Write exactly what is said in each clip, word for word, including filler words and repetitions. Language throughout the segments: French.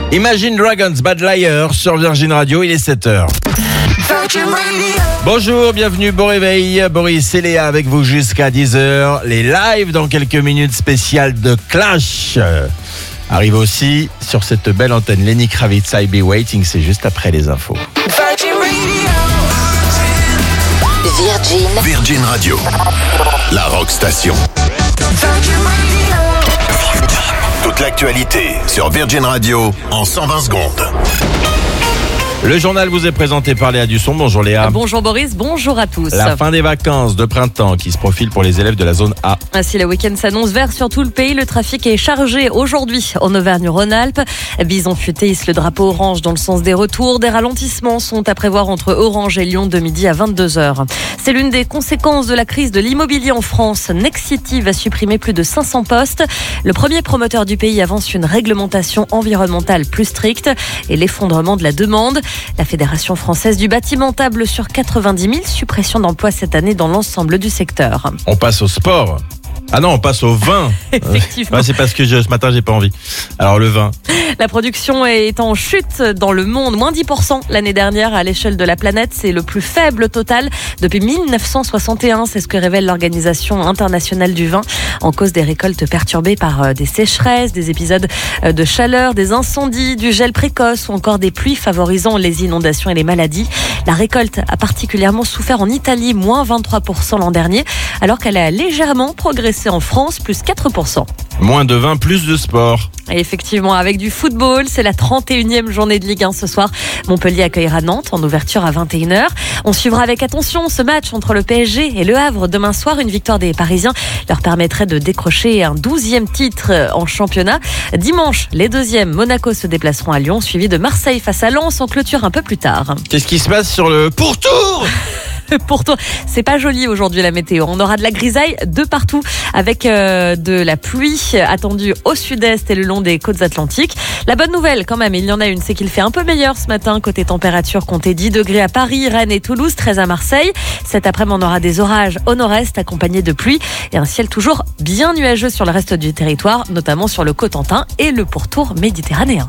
Imagine Dragons, Bad Liar sur Virgin Radio, il est sept heures. Bonjour, bienvenue, bon réveil. Boris et Léa avec vous jusqu'à dix heures. Les lives dans quelques minutes spéciales de Clash. Arrive aussi sur cette belle antenne Lenny Kravitz, I'll Be Waiting, c'est juste après les infos. Virgin. Virgin Radio, la rock station. Toute l'actualité sur Virgin Radio en cent vingt secondes. Le journal vous est présenté par Léa Dusson. Bonjour Léa. Bonjour Boris, bonjour à tous. La fin des vacances de printemps qui se profile pour les élèves de la zone A. Ainsi, le week-end s'annonce vert sur tout le pays. Le trafic est chargé aujourd'hui en Auvergne-Rhône-Alpes. Bison futé hisse le drapeau orange dans le sens des retours. Des ralentissements sont à prévoir entre Orange et Lyon de midi à vingt-deux heures. C'est l'une des conséquences de la crise de l'immobilier en France. Nexity va supprimer plus de cinq cents postes. Le premier promoteur du pays avance une réglementation environnementale plus stricte et l'effondrement de la demande. La Fédération française du bâtiment table sur quatre-vingt-dix mille suppressions d'emplois cette année dans l'ensemble du secteur. On passe au sport. Ah non, on passe au vin. Effectivement. Ouais, c'est parce que je, ce matin, j'ai pas envie. Alors, le vin. La production est en chute dans le monde, moins dix pour cent l'année dernière à l'échelle de la planète. C'est le plus faible total depuis dix-neuf cent soixante et un. C'est ce que révèle l'Organisation internationale du vin, en cause des récoltes perturbées par des sécheresses, des épisodes de chaleur, des incendies, du gel précoce ou encore des pluies favorisant les inondations et les maladies. La récolte a particulièrement souffert en Italie, moins vingt-trois pour cent l'an dernier, alors qu'elle a légèrement progressé en France, plus quatre pour cent. Moins de vin, plus de sport. Et effectivement, avec du football, c'est la trente et unième journée de Ligue un ce soir. Montpellier accueillera Nantes en ouverture à vingt et une heures. On suivra avec attention ce match entre le P S G et le Havre demain soir. Une victoire des Parisiens leur permettrait de décrocher un douzième titre en championnat. Dimanche, les deuxièmes, Monaco se déplaceront à Lyon, suivi de Marseille face à Lens en clôture un peu plus tard. Qu'est-ce qui se passe sur le pourtour ? Pour toi, c'est pas joli aujourd'hui la météo. On aura de la grisaille de partout avec euh, de la pluie attendue au sud-est et le long des côtes atlantiques. La bonne nouvelle quand même, il y en a une, c'est qu'il fait un peu meilleur ce matin. Côté température, comptez dix degrés à Paris, Rennes et Toulouse, treize à Marseille. Cet après-midi, on aura des orages au nord-est accompagnés de pluie et un ciel toujours bien nuageux sur le reste du territoire, notamment sur le Cotentin et le pourtour méditerranéen.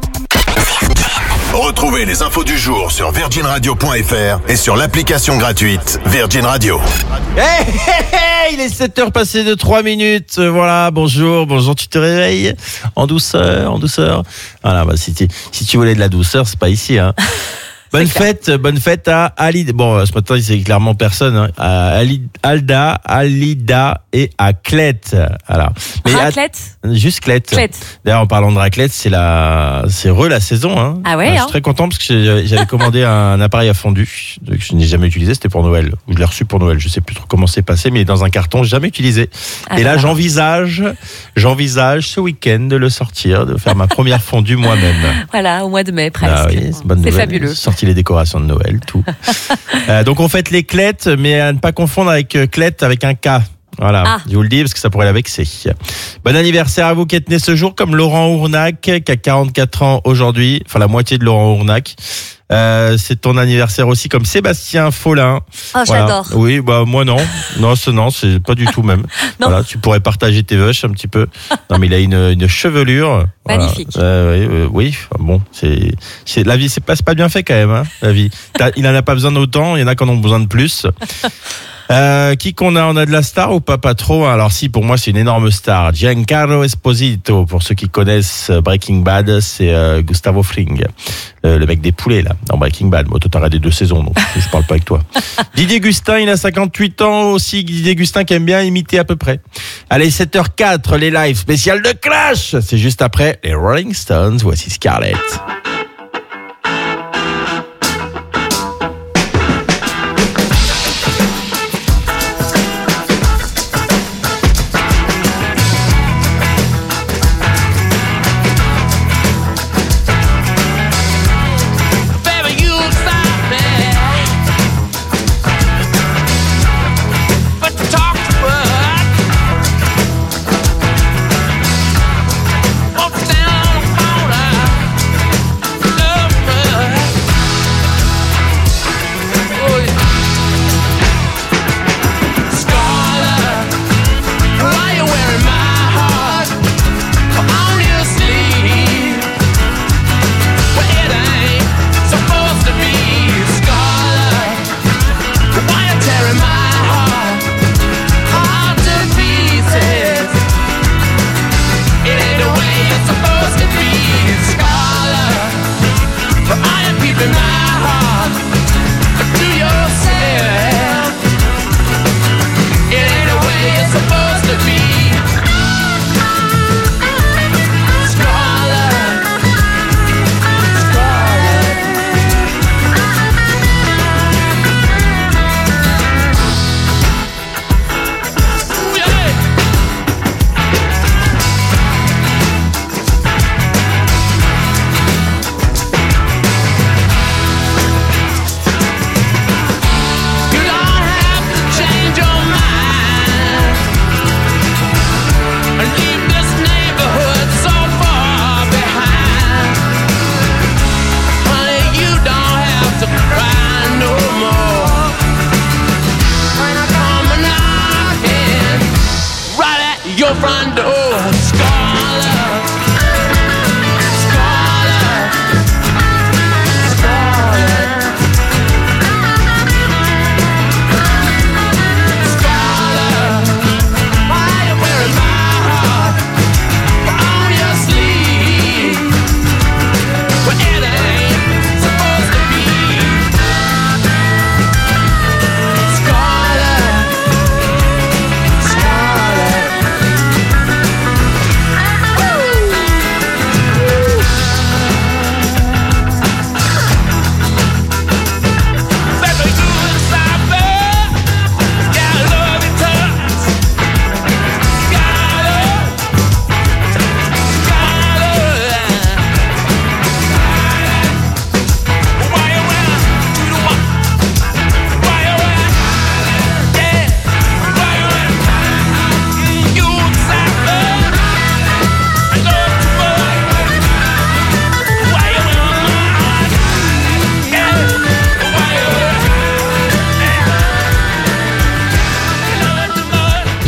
Retrouvez les infos du jour sur virgin radio point f r et sur l'application gratuite Virgin Radio. Hey, hey, hey, il est sept heures passées de trois minutes. Voilà, bonjour, bonjour, tu te réveilles en douceur, en douceur. Voilà, bah, si, tu, si tu voulais de la douceur, c'est pas ici, hein. Bonne fête, bonne fête à Alida. Bon, ce matin, c'est clairement personne. Hein. À Ali, Alda, Alida et à Clette. Voilà. Mais raclette à, Juste Clette. Clette. D'ailleurs, en parlant de raclette, c'est la, c'est re la saison. Hein. Ah ouais. Alors, hein. je suis très content parce que j'avais commandé un appareil à fondu que je n'ai jamais utilisé. C'était pour Noël. Ou je l'ai reçu pour Noël. Je sais plus trop comment c'est passé, mais dans un carton, jamais utilisé. Ah et là, voilà. j'envisage, j'envisage ce week-end de le sortir, de faire ma première fondue moi-même. Voilà, au mois de mai presque. Ah oui, c'est bonne c'est nouvelle. fabuleux. Sorti les décorations de Noël, tout. euh, donc on fête les Clettes, mais à ne pas confondre avec euh, Clette avec un K. Voilà, ah. je vous le dis parce que ça pourrait la vexer. Bon anniversaire à vous qui êtes nés ce jour, comme Laurent Ournac qui a quarante-quatre ans aujourd'hui, enfin la moitié de Laurent Ournac. Euh, c'est ton anniversaire aussi, comme Sébastien Follin. Oh, voilà. J'adore. Oui, bah moi non, non, ce non, c'est pas du tout même. Voilà, tu pourrais partager tes veuches un petit peu. Non, mais il a une, une chevelure. Magnifique. Voilà. Euh, oui, euh, oui, bon, c'est, c'est la vie, c'est pas, c'est pas bien fait quand même, hein, la vie. T'as, il en a pas besoin d'autant, il y en a qui en ont besoin de plus. Euh, qui qu'on a, on a de la star ou pas, pas trop. Alors si, pour moi c'est une énorme star. Giancarlo Esposito, pour ceux qui connaissent Breaking Bad, c'est euh, Gustavo Fring, euh, le mec des poulets là, dans Breaking Bad. Moi, toi t'as regardé deux saisons, donc je parle pas avec toi. Didier Gustin, il a cinquante-huit ans aussi. Didier Gustin qui aime bien imiter à peu près. Allez, sept heures quatre, les lives spéciales de Clash. C'est juste après les Rolling Stones. Voici Scarlett. Won't stand on the corner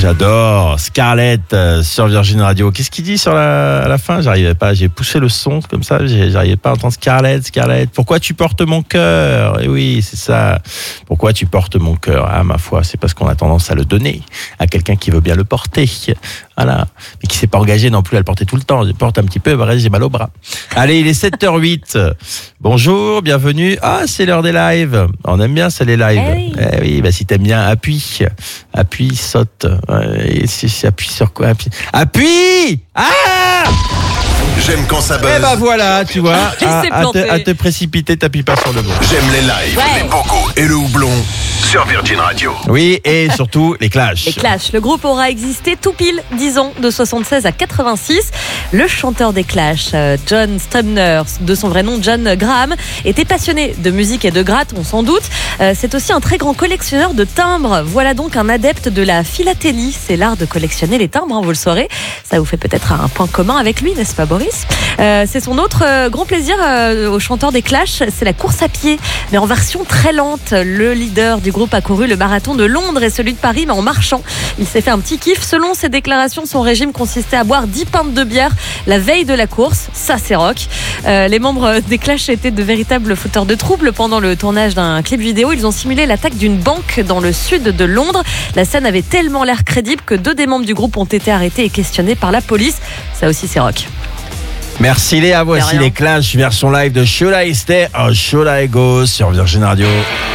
j'adore. Scarlett euh, sur Virgin Radio. Qu'est-ce qu'il dit sur la, à la fin? J'arrivais pas. J'ai poussé le son comme ça. J'arrivais pas à entendre Scarlett. Scarlett. Pourquoi tu portes mon cœur? Et oui, c'est ça. Pourquoi tu portes mon cœur? Ah, ma foi, c'est parce qu'on a tendance à le donner à quelqu'un qui veut bien le porter. Voilà. Mais qui s'est pas engagé non plus à le porter tout le temps. Je porte un petit peu, bah, j'ai mal au bras. Allez, il est sept heures huit. Bonjour, bienvenue. Ah, c'est l'heure des lives. On aime bien ça, les lives. Eh oui. Eh oui, bah, si t'aimes bien, appuie. Appuie, saute. Et si, si, appuie sur quoi? Appuie. Appuie! Ah! J'aime quand ça buzz. Eh ben voilà, tu vois, Il à, s'est à te, planté. à te précipiter, t'appuies pas sur le bon. J'aime les lives, Ouais. les bocaux et le houblon sur Virgin Radio. Oui, et surtout les clashs. Les Clash, le groupe aura existé tout pile dix ans, de soixante-seize à quatre-vingt-six. Le chanteur des Clash, euh, John Strumner, de son vrai nom John Graham, était passionné de musique et de gratte, on s'en doute. Euh, c'est aussi un très grand collectionneur de timbres. Voilà donc un adepte de la philatélie. C'est l'art de collectionner les timbres, hein, vous le saurez. Ça vous fait peut-être un point commun avec lui, n'est-ce pas, Boris? euh, C'est son autre euh, grand plaisir euh, au chanteur des Clash, c'est la course à pied, mais en version très lente. Le leader du groupe a couru le marathon de Londres et celui de Paris, mais en marchant. Il s'est fait un petit kiff. Selon ses déclarations, son régime consistait à boire dix pintes de bière la veille de la course. Ça, c'est rock. Euh, les membres des Clash étaient de véritables fauteurs de troubles. Pendant le tournage d'un clip vidéo, ils ont simulé l'attaque d'une banque dans le sud de Londres. La scène avait tellement l'air crédible que deux des membres du groupe ont été arrêtés et questionnés par la police. Ça aussi, c'est rock. Merci Léa, voici rien. les clashs version live de Should I Stay or Should I Go sur Virgin Radio.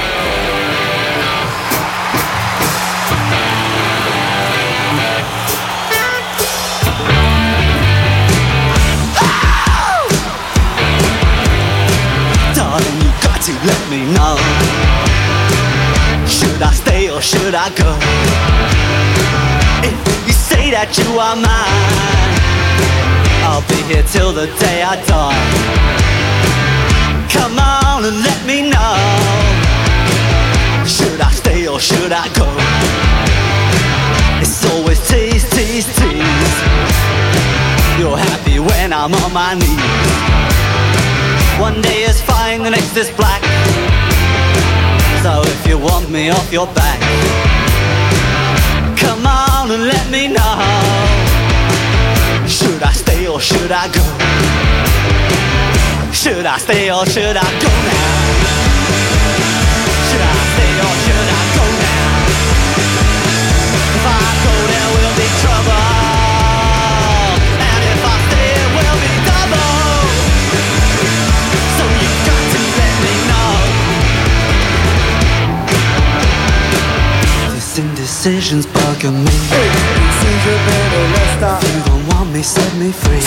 Darling, you got to let me know. Should I stay or should I go? If you say that you are mine, I'll be here till the day I die. Come on and let me know. Should I stay or should I go? It's always tease, tease, tease. You're happy when I'm on my knees. One day is fine, the next is black. So if you want me off your back, come on and let me know. Should I stay or should I go? Should I stay or should I go now? Should I stay or should I go now? If I go there will be trouble, and if I stay it will be double. So you got to let me know. This indecision's bugging me. If you don't want me, set me free.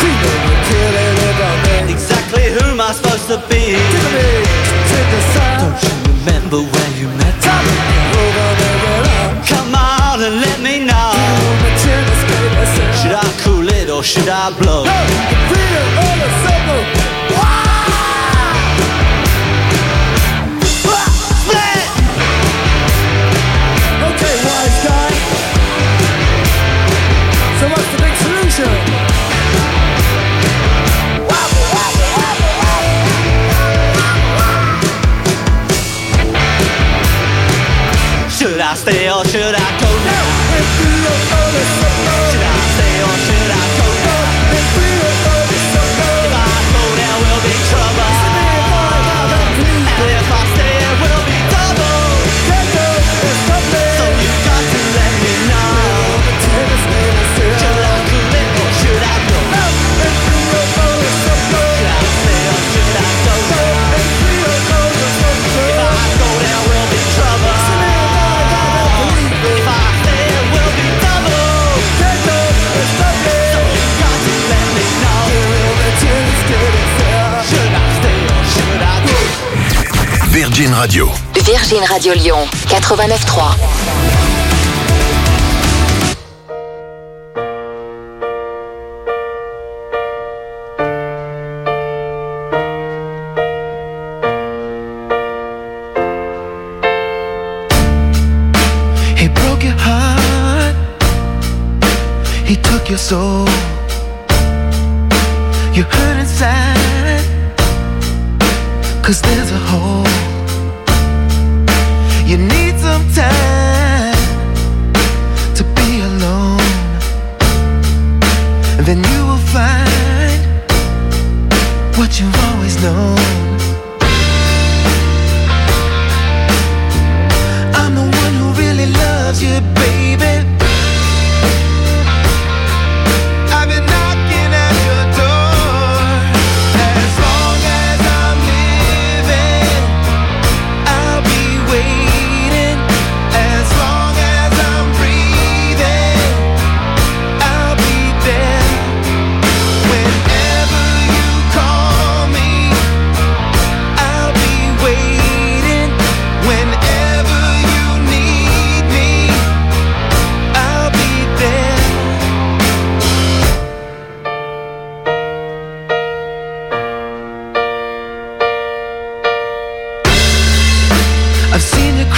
Exactly who am I supposed to be? Don't you remember where you met me? Come on and let me know. Should I cool it or should I blow? Okay, wise guy. So what's the big solution? Should I stay or should I go now? Should I stay or should I go now? If I go there will be trouble, and if I stay it will be double. So you got to let me know. Should I cool it or should I go? Should I stay or should I go now? If I go there will be trouble. If I stay it will be double. So you got to let me know. Should I stay or should I go? Virgin Radio. Virgin Radio Lyon, quatre-vingt-neuf trois. He broke your heart. He took your soul. You hurt inside, 'cause there's a hole. You need some time to be alone.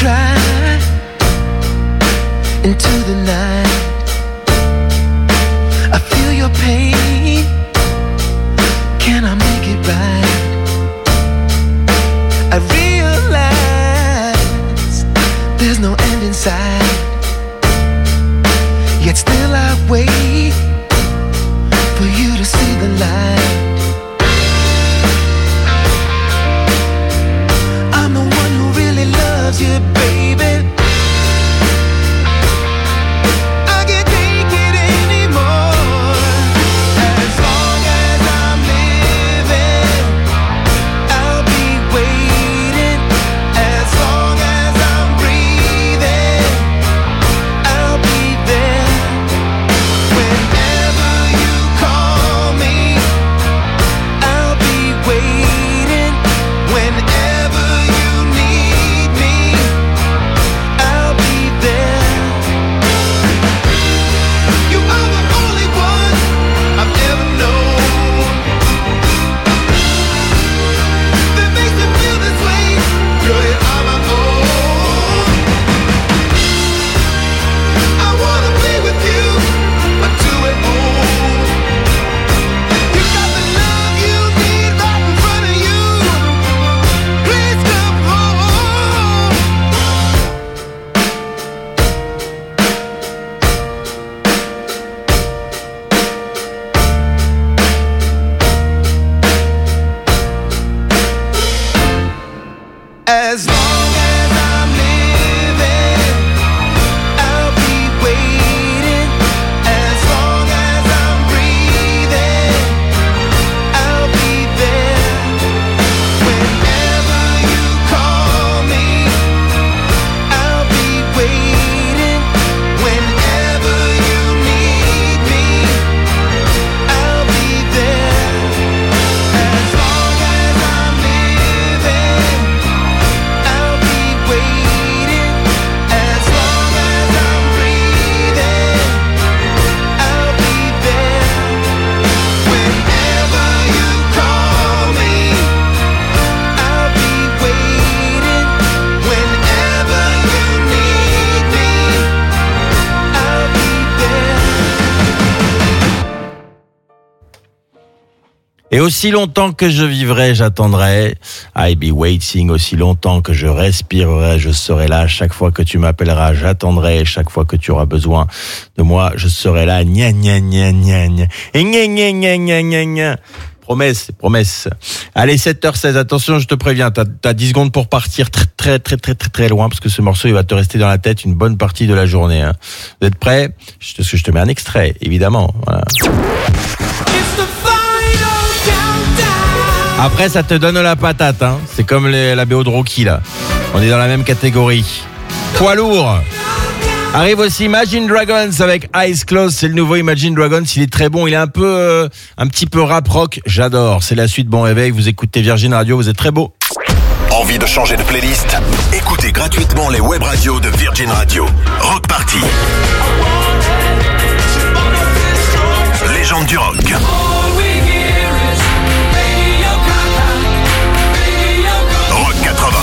cry into the night. I feel your pain. Can I make it right? I realize there's no end in sight. Yet still I wait for you to see the light. I'm the one who really loves you, baby. I can't take it anymore. As long as I'm living, I'll be waiting. As long as I'm breathing, I'll be there. Whenever you call me, I'll be waiting. Whenever you need me, I'll be there. You are the only one I've ever known that makes me feel this way. Girl, you are my own. I wanna be with you until we're old. You got the love you need right in front of you. Please come home. As long as I'm living, I'll be waiting. As long as I'm breathing, I'll be there. Whenever you call me, I'll be waiting. Whenever you need me, I'll be there. As long as I'm living, I'll be waiting. As long as I'm breathing, I'll be there. Whenever you call me, I'll be waiting. Whenever you need me, I'll be there. Et aussi longtemps que je vivrai, j'attendrai. I'll be waiting. Aussi longtemps que je respirerai, je serai là. Chaque fois que tu m'appelleras, j'attendrai. Chaque fois que tu auras besoin de moi, je serai là. Gna gna gna gna gna. Et gna gna gna gna gna gna. Promesse, promesse. Allez, sept heures seize. Attention, je te préviens. T'as, t'as dix secondes pour partir très, très, très, très, très, très loin parce que ce morceau, il va te rester dans la tête une bonne partie de la journée, hein. Vous êtes prêts? Je te, je te mets un extrait, évidemment. Voilà. Après, ça te donne la patate, hein. C'est comme les, la B O de Rocky, là. On est dans la même catégorie. Poids lourd. Arrive aussi Imagine Dragons avec Eyes Closed. C'est le nouveau Imagine Dragons. Il est très bon. Il est un peu, euh, un petit peu rap rock. J'adore. C'est la suite. Bon réveil. Vous écoutez Virgin Radio. Vous êtes très beau. Envie de changer de playlist? Écoutez gratuitement les web radios de Virgin Radio. Rock Party. Légende du rock. Rock quatre-vingts.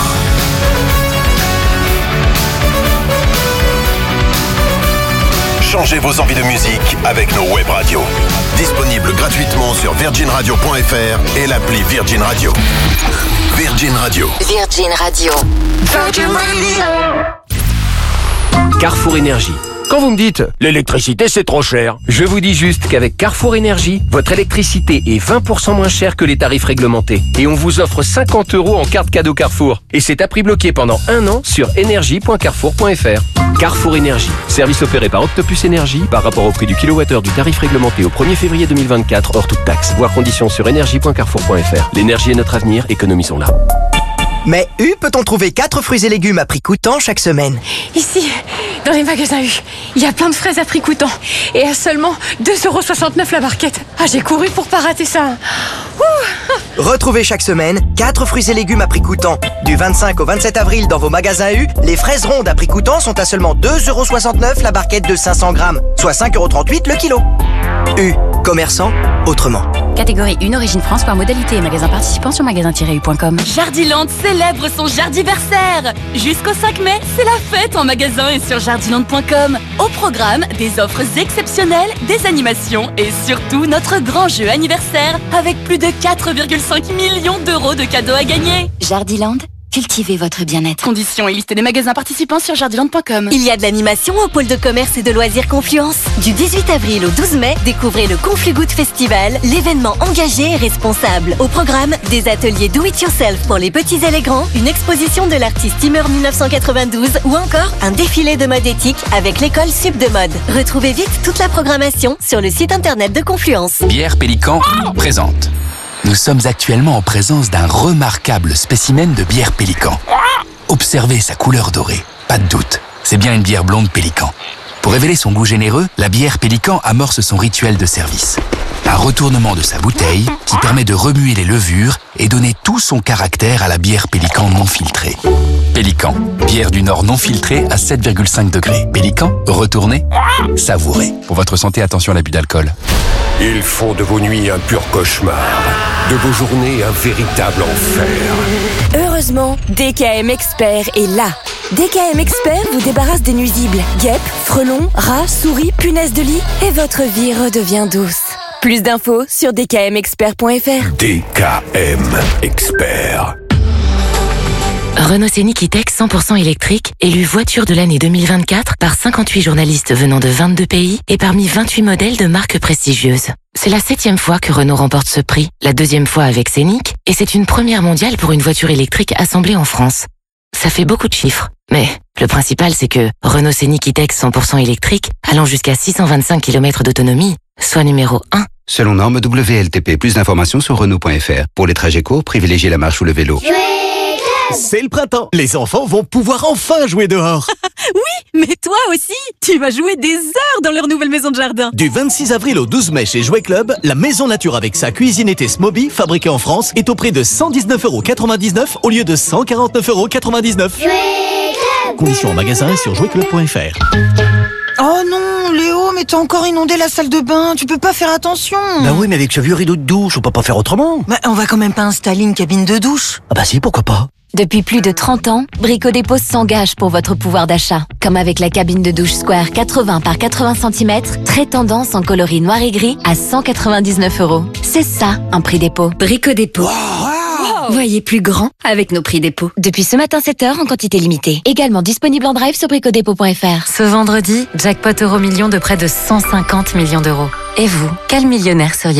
Changez vos envies de musique avec nos web radios. Disponibles gratuitement sur virgin radio point f r et l'appli Virgin Radio. Virgin Radio. Virgin Radio. Virgin Radio. Carrefour Énergie. Quand vous me dites « l'électricité c'est trop cher », je vous dis juste qu'avec Carrefour Énergie, votre électricité est vingt pour cent moins chère que les tarifs réglementés. Et on vous offre cinquante euros en carte cadeau Carrefour. Et c'est à prix bloqué pendant un an sur énergie point carrefour point f r. Carrefour Énergie, service opéré par Octopus Énergie par rapport au prix du kilowattheure du tarif réglementé au premier février deux mille vingt-quatre hors toute taxe. Voir conditions sur énergie point carrefour point f r. L'énergie est notre avenir, économisons-la. Mais U, peut-on trouver quatre fruits et légumes à prix coûtant chaque semaine? Ici, dans les magasins U, il y a plein de fraises à prix coûtant. Et à seulement deux euros soixante-neuf la barquette. Ah, j'ai couru pour pas rater ça. Ouh. Retrouvez chaque semaine quatre fruits et légumes à prix coûtant. Du vingt-cinq au vingt-sept avril dans vos magasins U, les fraises rondes à prix coûtant sont à seulement deux euros soixante-neuf la barquette de cinq cents grammes, soit cinq euros trente-huit le kilo. U, commerçant autrement. Catégorie un Origine France par modalité et magasin participant sur magasin tiret u point com. Jardiland célèbre son jardiversaire. Jusqu'au cinq mai, c'est la fête en magasin et sur jardiland point com. Au programme, des offres exceptionnelles, des animations et surtout notre grand jeu anniversaire avec plus de quatre virgule cinq millions d'euros de cadeaux à gagner. Jardiland, cultivez votre bien-être. Conditions et liste des magasins participants sur jardiland point com. Il y a de l'animation au pôle de commerce et de loisirs Confluence. Du dix-huit avril au douze mai, découvrez le Conflugood Festival, l'événement engagé et responsable. Au programme, des ateliers do-it-yourself pour les petits et les grands, une exposition de l'artiste Timur dix-neuf cent quatre-vingt-douze ou encore un défilé de mode éthique avec l'école Sup de mode. Retrouvez vite toute la programmation sur le site internet de Confluence. Bière Pélican présente. Nous sommes actuellement en présence d'un remarquable spécimen de bière Pélican. Observez sa couleur dorée. Pas de doute, c'est bien une bière blonde Pélican. Pour révéler son goût généreux, la bière Pélican amorce son rituel de service. Un retournement de sa bouteille qui permet de remuer les levures et donner tout son caractère à la bière Pélican non filtrée. Pélican, bière du Nord non filtrée à sept virgule cinq degrés. Pélican, retournez, savourez. Pour votre santé, attention à l'abus d'alcool. Ils font de vos nuits un pur cauchemar, de vos journées un véritable enfer. Heureusement, D K M Expert est là. D K M Expert vous débarrasse des nuisibles, guêpes, frelons, rats, souris, punaises de lit et votre vie redevient douce. Plus d'infos sur d k m expert point f r. D K M Expert. Renault Scénic E-Tech cent pour cent électrique, élu voiture de l'année deux mille vingt-quatre par cinquante-huit journalistes venant de vingt-deux pays et parmi vingt-huit modèles de marques prestigieuses. C'est la septième fois que Renault remporte ce prix, la deuxième fois avec Scénic, et c'est une première mondiale pour une voiture électrique assemblée en France. Ça fait beaucoup de chiffres, mais le principal c'est que Renault Scénic E-Tech cent pour cent électrique, allant jusqu'à six cent vingt-cinq kilomètres d'autonomie, soit numéro un. Selon norme W L T P, plus d'informations sur Renault point F R. Pour les trajets courts, privilégiez la marche ou le vélo. C'est le printemps. Les enfants vont pouvoir enfin jouer dehors. Oui, mais toi aussi, tu vas jouer des heures dans leur nouvelle maison de jardin. Du vingt-six avril au douze mai chez Jouet Club, la maison nature avec sa cuisine été Smoby, fabriquée en France, est au prix de cent dix-neuf euros quatre-vingt-dix-neuf au lieu de cent quarante-neuf euros quatre-vingt-dix-neuf. Conditions en magasin et sur jouet club point f r. Oh non, Léo, mais t'as encore inondé la salle de bain, tu peux pas faire attention. Bah oui, mais avec ce vieux rideau de douche, on peut pas faire autrement. Bah on va quand même pas installer une cabine de douche. Ah bah si, pourquoi pas. Depuis plus de trente ans, Brico Dépôt s'engage pour votre pouvoir d'achat. Comme avec la cabine de douche Square quatre-vingts par quatre-vingts centimètres, très tendance en coloris noir et gris à cent quatre-vingt-dix-neuf euros. C'est ça, un prix dépôt. Brico Dépôt. Wow. Voyez plus grand avec nos prix dépôt. Depuis ce matin sept heures en quantité limitée. Également disponible en drive sur brico dépôt point f r. Ce vendredi, jackpot euro million de près de cent cinquante millions d'euros. Et vous, quel millionnaire seriez-vous ?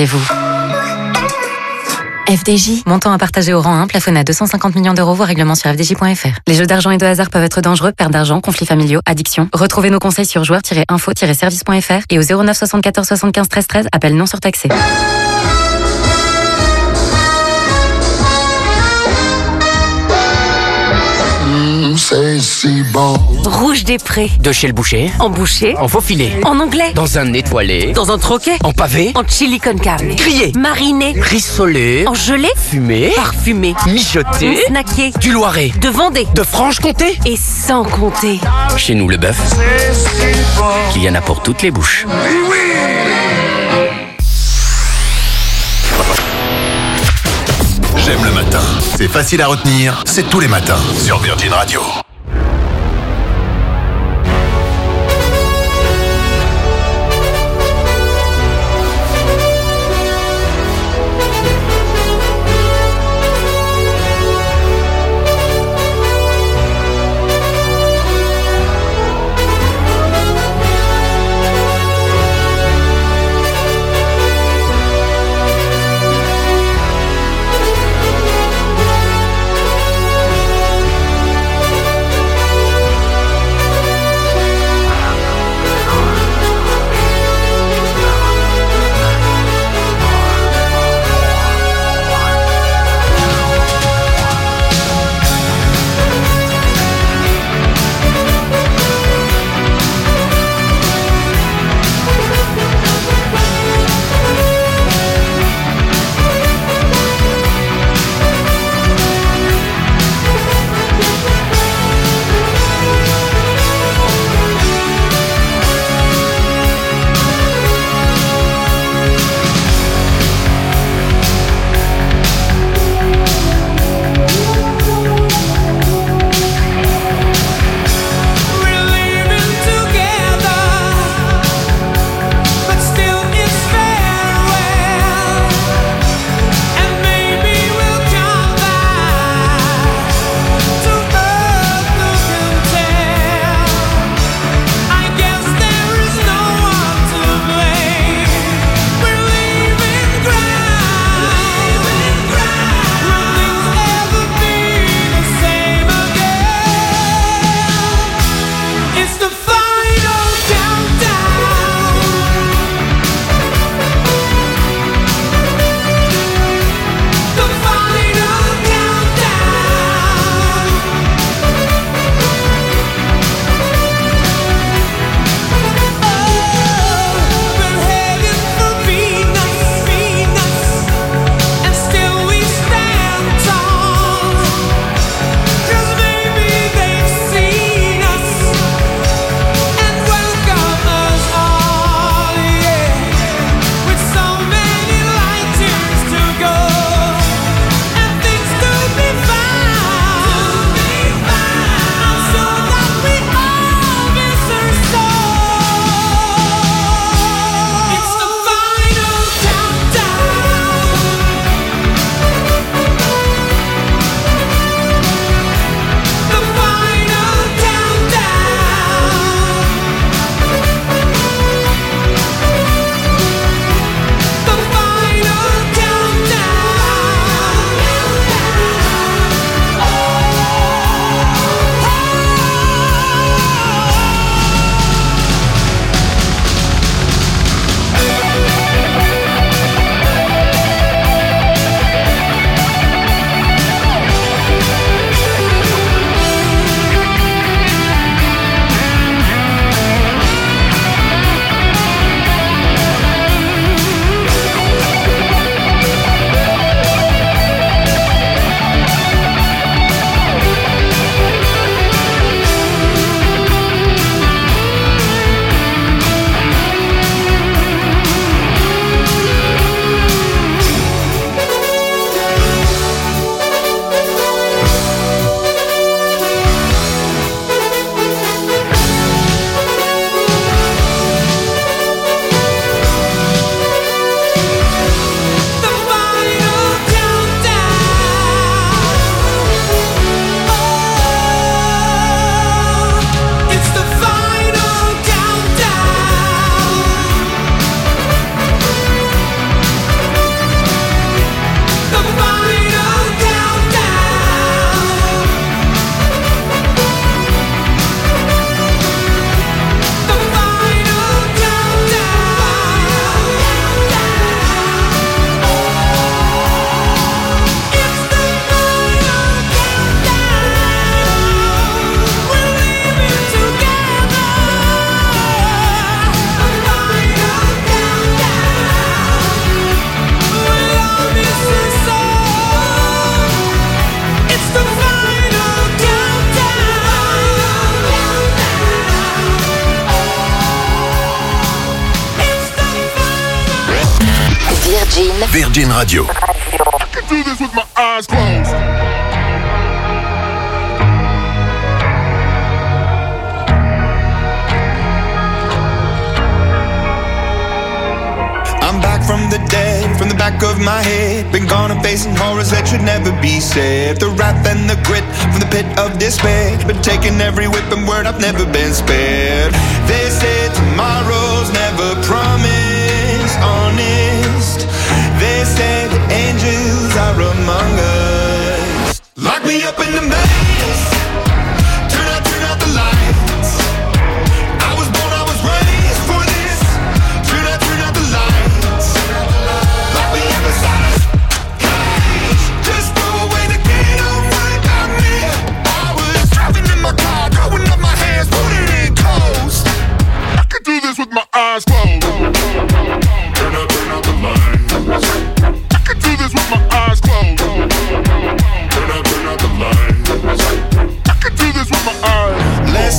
F D J, montant à partager au rang un, plafonné à deux cent cinquante millions d'euros, voire règlement sur f d j point f r. Les jeux d'argent et de hasard peuvent être dangereux, perte d'argent, conflits familiaux, addiction. Retrouvez nos conseils sur joueurs tiret info tiret service point f r et au zéro neuf soixante-quatorze soixante-quinze treize treize, appel non surtaxé. C'est si bon. Rouge des Prés. De chez le boucher. En boucher. En faux filet. En anglais. Dans un étoilé. Dans un troquet. En pavé. En chili con carne. Grillé. Mariné. Rissolé. En gelée. Fumé. Parfumé. Mijoté. Snacké. Du Loiret. De Vendée. De Franche-Comté. Et sans compter. Chez nous, le bœuf. Qu'il y en a pour toutes les bouches. Oui, oui. J'aime le matin. C'est facile à retenir. C'est tous les matins sur Virgin Radio. Virgin. Virgin Radio. I can do this with my eyes closed. I'm back from the dead, from the back of my head. Been gone and facing horrors that should never be said. The wrath and the grit from the pit of despair. Been taking every whip and word, I've never been spared. They say tomorrow's never promised, honest. They say the angels are among us. Lock me up in the maze. Turn out, turn out the lights. I was born, I was raised for this. Turn out, turn out the lights. Lock me up inside a cage. Just throw away the key, don't worry about me. I was driving in my car, throwing up my hands, putting it coast. I can do this with my eyes closed. Turn out, turn out the lights. I can do this with my eyes closed. Turn out, turn out the lights. I can do this with my eyes. Less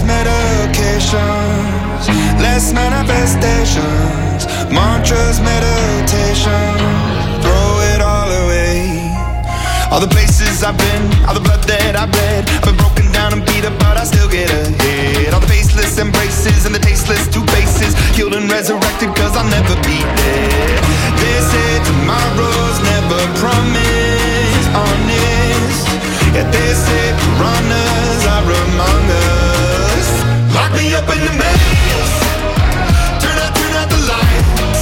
medications, less manifestations, mantras, meditation, throw it all away. All the places I've been, all the blood that I've bled, I've been broken down and beat up, but I still get ahead. All the faceless embraces and the tasteless two faces, healed and resurrected, cause I'll never be dead. They say tomorrow's never promised, honest. Yeah, they say piranhas are among us. Lock me up in the maze. Turn out, turn out the lights.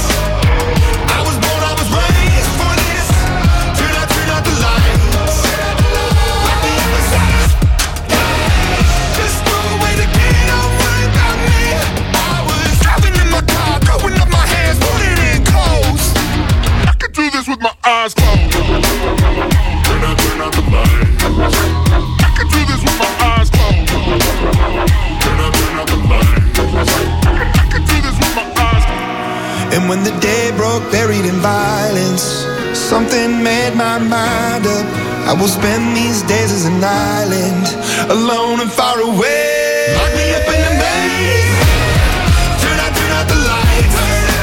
I was born, I was raised for this. Turn out, turn out the lights. Lock me up inside this cage. Just throw away the key, don't worry about me. I was driving in my car, throwing up my hands, putting it coast. I can do this with my eyes closed. Turn out, turn out the lights. I can do this with my eyes closed. Turn out, turn out the lights. I can do this with my eyes closed. And when the day broke, buried in violence, something made my mind up. I will spend these days as an island, alone and far away. Lock me up in the maze. Turn out, turn out the lights.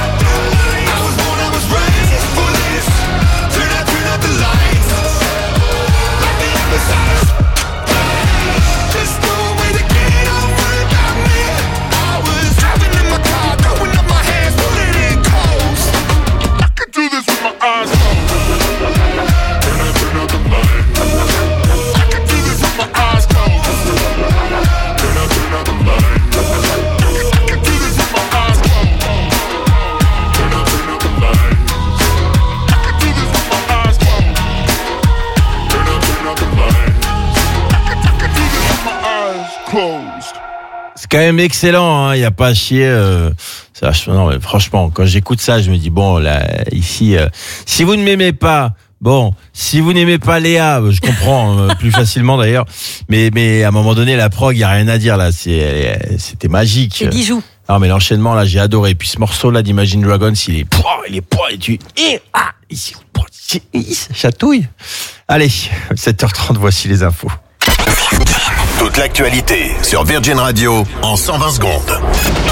I was born, I was raised for this. Turn out, turn out the lights. Lock me up inside this cage. Just throw away the key, don't worry about me. I was driving in my car, throwing up my hands, putting it coast. I can do this with my eyes closed. Turn out, turn out the lights. I can do this with my eyes closed. Turn out, turn out the lights. I can do this with my eyes closed. Turn out, turn out the lights. I can do this with my eyes closed. Turn out, turn out the lights. I can, I can do this with my eyes closed. C'est quand même excellent, il hein, n'y a pas à chier. Euh, c'est vachement, non, mais franchement, quand j'écoute ça, je me dis, bon, là, ici, euh, si vous ne m'aimez pas, bon, si vous n'aimez pas Léa, je comprends euh, plus facilement d'ailleurs, mais, mais à un moment donné, la prog, il n'y a rien à dire là, c'est, c'était magique. C'est bijou. Non, mais l'enchaînement, là, j'ai adoré. Puis ce morceau-là d'Imagine Dragons, il est, il est, et tu, et, ah, ici, ça chatouille. Allez, sept heures trente, voici les infos. Toute l'actualité sur Virgin Radio en cent vingt secondes.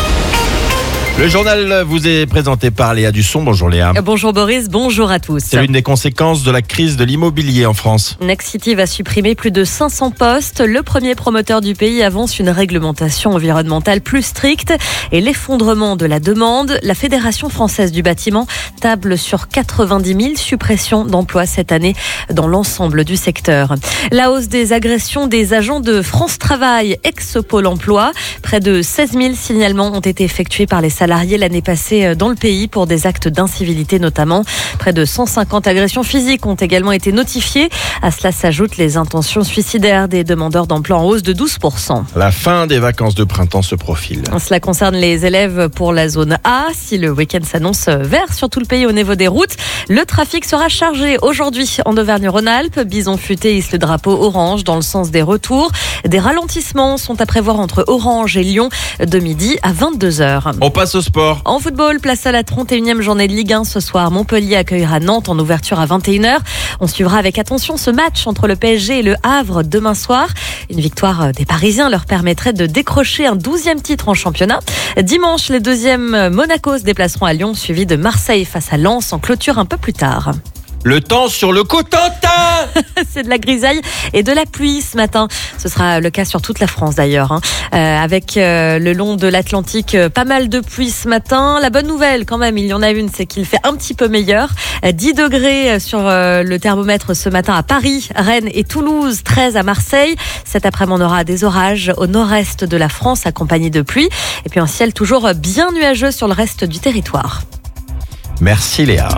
Le journal vous est présenté par Léa Dusson. Bonjour Léa. Bonjour Boris, bonjour à tous. C'est l'une des conséquences de la crise de l'immobilier en France. Nexity va supprimer plus de cinq cents postes. Le premier promoteur du pays avance une réglementation environnementale plus stricte et l'effondrement de la demande. La Fédération française du bâtiment table sur quatre-vingt-dix mille suppressions d'emplois cette année dans l'ensemble du secteur. La hausse des agressions des agents de France Travail, ex-Pôle emploi. Près de seize mille signalements ont été effectués par les salariés l'année passée dans le pays pour des actes d'incivilité notamment. Près de cent cinquante agressions physiques ont également été notifiées. À cela s'ajoutent les intentions suicidaires des demandeurs d'emploi en hausse de douze pour cent. La fin des vacances de printemps se profile. Cela concerne les élèves pour la zone A. Si le week-end s'annonce vert sur tout le pays au niveau des routes, le trafic sera chargé aujourd'hui en Auvergne-Rhône-Alpes. Bison Futé hisse le drapeau orange dans le sens des retours. Des ralentissements sont à prévoir entre Orange et Lyon de midi à vingt-deux heures. On passe au sport. En football, place à la trente et unième journée de Ligue un ce soir. Montpellier accueillera Nantes en ouverture à vingt et une heures. On suivra avec attention ce match entre le P S G et le Havre demain soir. Une victoire des Parisiens leur permettrait de décrocher un douzième titre en championnat. Dimanche, les deuxièmes Monaco se déplaceront à Lyon, suivi de Marseille face à Lens en clôture un peu plus tard. Le temps sur le Cotentin. C'est de la grisaille et de la pluie ce matin. Ce sera le cas sur toute la France d'ailleurs. Hein. Euh, avec euh, le long de l'Atlantique, euh, pas mal de pluie ce matin. La bonne nouvelle quand même, il y en a une, c'est qu'il fait un petit peu meilleur. Euh, dix degrés sur euh, le thermomètre ce matin à Paris, Rennes et Toulouse, treize à Marseille. Cet après-midi, on aura des orages au nord-est de la France accompagnés de pluie. Et puis un ciel toujours bien nuageux sur le reste du territoire. Merci Léa.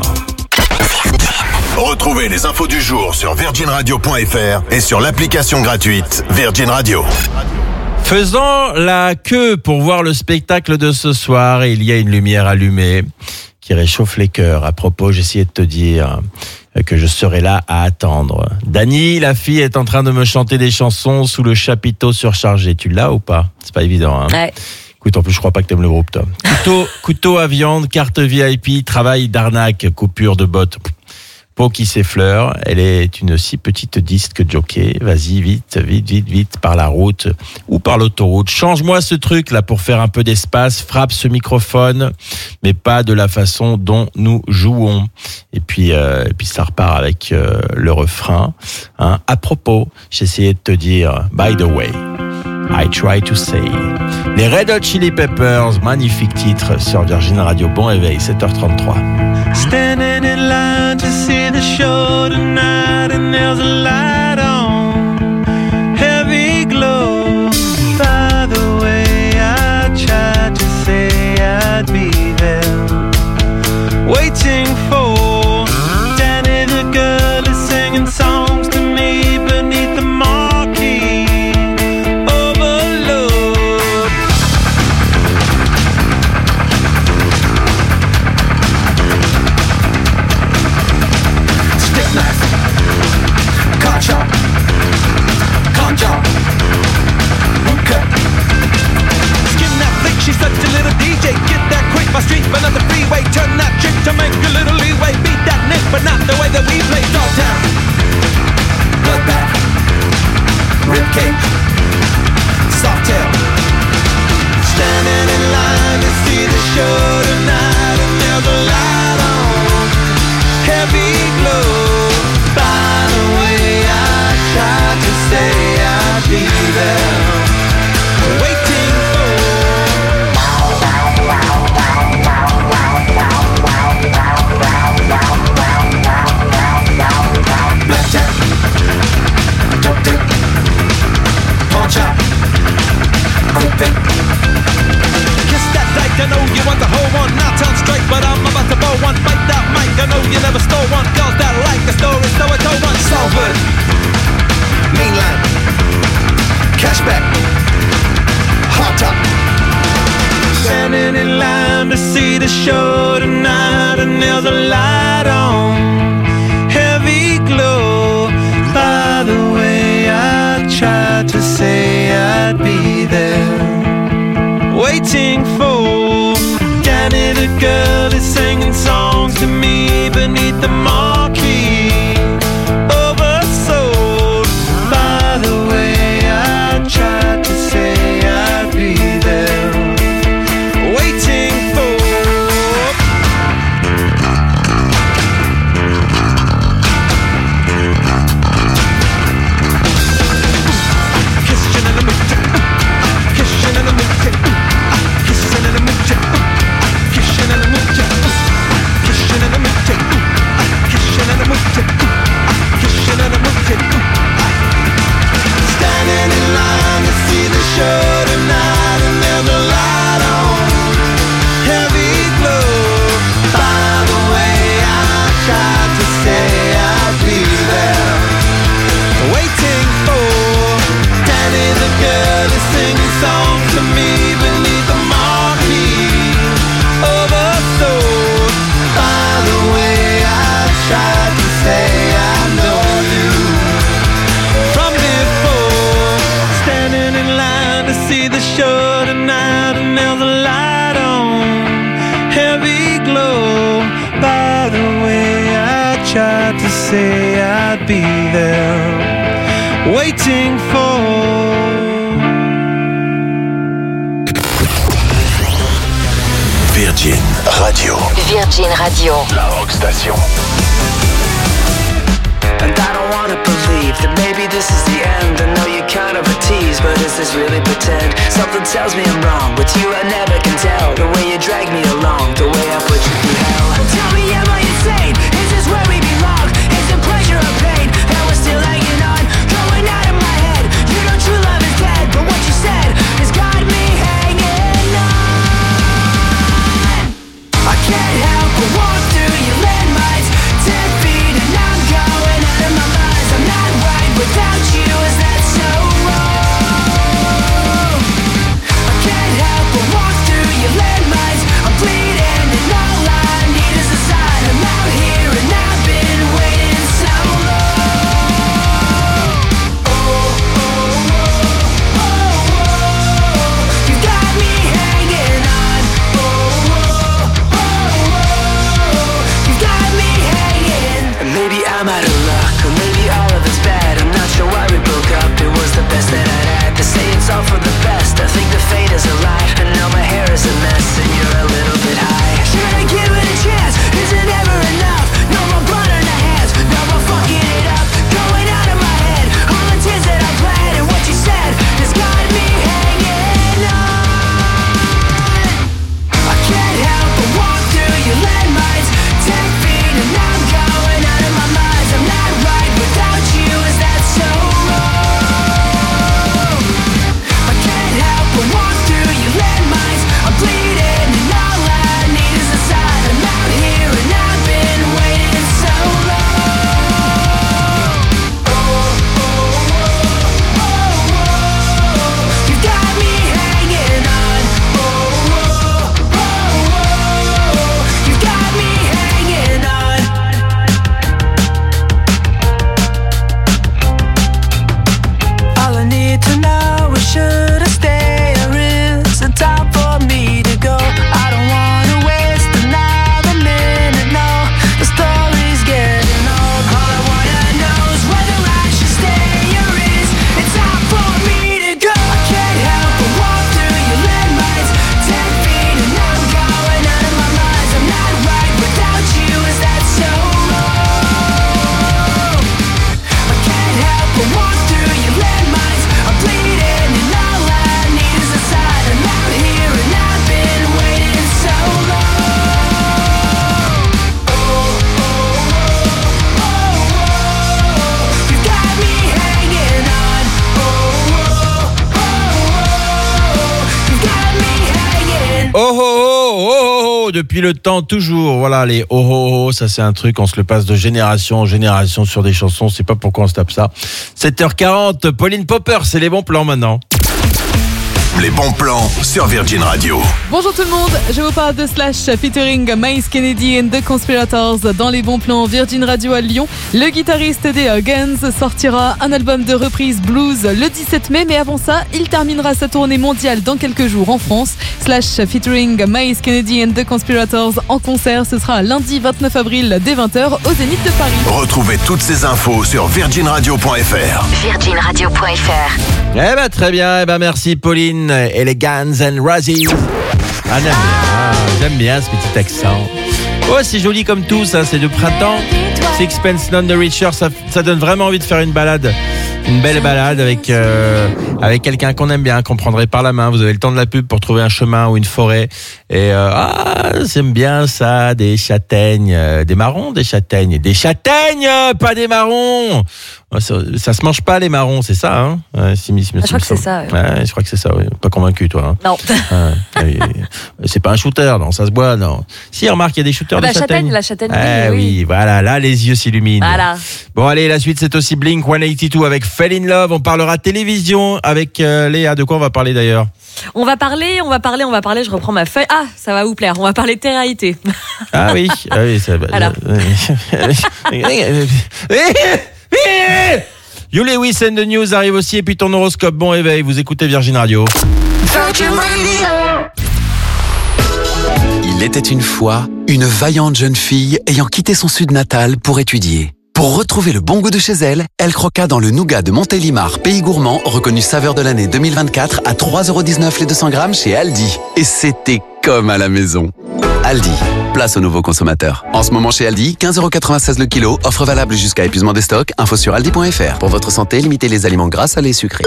Retrouvez les infos du jour sur virgin radio point f r et sur l'application gratuite Virgin Radio. Faisant la queue pour voir le spectacle de ce soir, il y a une lumière allumée qui réchauffe les cœurs. À propos, j'essayais de te dire que je serai là à attendre. Dani, la fille, est en train de me chanter des chansons sous le chapiteau surchargé. Tu l'as ou pas? C'est pas évident, hein? Ouais. Écoute, en plus, je crois pas que t'aimes le groupe, toi. Couteau, couteau à viande, carte V I P, travail d'arnaque, coupure de bottes. Peau qui s'effleure, elle est une si petite disque jockey. Vas-y, vite, vite, vite, vite, par la route ou par l'autoroute. Change-moi ce truc là pour faire un peu d'espace. Frappe ce microphone, mais pas de la façon dont nous jouons. Et puis, euh, et puis ça repart avec euh, le refrain. Hein. À propos, j'essayais de te dire, by the way, I try to say. Les Red Hot Chili Peppers, magnifique titre sur Virgin Radio. Bon réveil, sept heures trente-trois. Standing in line to see the show tonight, and there's a light on, heavy glow. By the way, I tried to say I'd be there, waiting for Danny the girl is singing songs to me beneath the marquee. Overload. Stick knife, car chop, con job, okay. Skin that flick, she's such a little D J. Get that quick, my street, but not the freeway. Turn that trick to make a little leeway. Beat that nick, but not the way that we play. Dogtown, bloodbath, ribcage, soft tail. Standing in line to see the show tonight, and there's a light on, heavy glow. By the way, I tried to say I'd be there, waiting for. Blackjack, dope dip, pawn shop, quick pick. Kiss that dyke, I know you want the whole one. Now turn straight, but I'm about to blow one. Fight that mic, I know you never stole one. Girls that like the story, so I told one. Salford, mainland, cashback, hot top. Standing in line to see the show tonight, and there's a light on, heavy glow. By the way, I tried to say I'd be there, waiting for Danny the girl is singing songs to me beneath the marquee. Oversold. By the way, I tried to say I'd be there, waiting for. Kissing in the mood, kissing in the mood, kissing in the mood, kissing in the mood, kissing in the mood, kissing in the mood, kissing in the mood. Standing in line to see the show tonight, and there's a light on, heavy glow. By the way, I tried to say I'd be there, waiting for Danny the girl is singing songs to me beneath the marquee. Oversold. By the way, I tried to say I know you from before. Standing in line to see the show tonight, and there's a light on, say I'd be there, waiting for. Virgin Radio. Virgin Radio. La rock station. And I don't wanna believe that maybe this is the end. I know you're kind of a tease, but is this really pretend? Something tells me I'm wrong, but you I never can tell. The way you drag me along, the way I put you through hell. Tell me, am I insane? Is this where we belong? Is it pleasure or pain that we're still hanging on? Going out of my head, you know true love is dead, but what you said has got me hanging on. I can't help but walk through your landmines, ten feet and I'm going out of my mind. I'm not right without you, is that so wrong? I can't help but walk through your landmines. I'm bleeding and all I need is a sign. I'm out here and I've been waiting so long. Oh, oh, oh, oh, oh. You got me hanging on. Oh, oh, oh, oh. You got me hanging. And maybe I'm out of luck, or maybe all of it's bad. I'm not sure why we broke up. It was the best that I'd had. They say it's all for the best. I think the fate is a lie, and now my hair is a mess, and you're a little bit high. Should I give it a chance? Is it ever enough? No more blood on the hands, no more fucking it up. Going out of my head, all the tears that I bled, and what you said has got me hanging on. I can't help but walk through your landmines, ten feet and I'm going out of my mind. I'm not right without you, is that so wrong? I can't help but walk through your landmines. I'm bleeding and all I need is a sign. I'm out here and I've been waiting so long. Oh, oh, oh, oh, oh. You got me hanging on. Oh, oh, oh, oh. You got me hanging on. All I need to know is should I stay or is it time for me to go? I don't wanna waste another minute, no. The story's getting old. All I wanna know is whether I should stay or is it time for me to go? I can't help but walk through your landmines, ten feet and I'm going out of my mind. I'm not right without you, is that so wrong? I can't help but walk through your landmines. I'm bleeding and all I need is a sign. I'm out here and I've been waiting so long. Oh, oh, oh, oh, oh. You got me hanging on. Oh, oh, oh, oh. You got me hanging. Oh oh oh oh oh oh, depuis le temps toujours. Voilà les oh oh oh, ça c'est un truc, on se le passe de génération en génération sur des chansons, je sais pas pourquoi on se tape ça. sept heures quarante, Pauline Popper, c'est les bons plans maintenant. Les bons plans sur Virgin Radio. Bonjour tout le monde, je vous parle de Slash featuring Mace Kennedy and The Conspirators dans les bons plans Virgin Radio à Lyon. Le guitariste des Guns sortira un album de reprise blues le dix-sept mai, mais avant ça, il terminera sa tournée mondiale dans quelques jours en France. Slash featuring Mace Kennedy and The Conspirators en concert, ce sera lundi vingt-neuf avril dès vingt heures au Zénith de Paris. Retrouvez toutes ces infos sur virgin radio point f r. virgin radio point f r. Eh ben très bien, eh ben merci Pauline et les Guns and Roses. Ah, j'aime bien, ah, j'aime bien ce petit accent. Oh, c'est joli comme tout ça, c'est de printemps. Sixpence None the Richer, ça, ça donne vraiment envie de faire une balade. Une belle balade avec euh, avec quelqu'un qu'on aime bien, qu'on prendrait par la main. Vous avez le temps de la pub pour trouver un chemin ou une forêt. Et euh, ah, j'aime bien ça, des châtaignes, euh, des marrons, des châtaignes, des châtaignes, pas des marrons. Ça, ça se mange pas les marrons, c'est ça, hein? Ouais, si, si, si, je crois que c'est ça. Ouais. Ouais, je crois que c'est ça. Ouais. Pas convaincu, toi. Hein. Non. Ouais, c'est pas un shooter, non, ça se boit, non. Si, remarque, il y a des shooters bah, de châtaignes. La châtaigne, ah, oui. oui, voilà, là les yeux s'illuminent. Voilà. Bon, allez, la suite c'est aussi Blink cent quatre-vingt-douze avec Fell in Love. On parlera télévision avec euh, Léa. De quoi on va parler d'ailleurs? On va parler, on va parler, on va parler. Je reprends ma feuille. Ah, ça va vous plaire. On va parler de télé-réalité. Ah oui, ah oui, ça va. Alors. You Lewis and the News arrive aussi et puis ton horoscope. Bon réveil, vous écoutez Virgin Radio. Virgin Radio. Il était une fois une vaillante jeune fille ayant quitté son sud natal pour étudier. Pour retrouver le bon goût de chez elle, elle croqua dans le nougat de Montélimar, pays gourmand, reconnu saveur de l'année deux mille vingt-quatre à trois euros dix-neuf les deux cents grammes chez Aldi. Et c'était comme à la maison. Aldi, place aux nouveaux consommateurs. En ce moment chez Aldi, quinze euros quatre-vingt-seize le kilo, offre valable jusqu'à épuisement des stocks, info sur aldi point f r. Pour votre santé, limitez les aliments gras, salés et sucrés.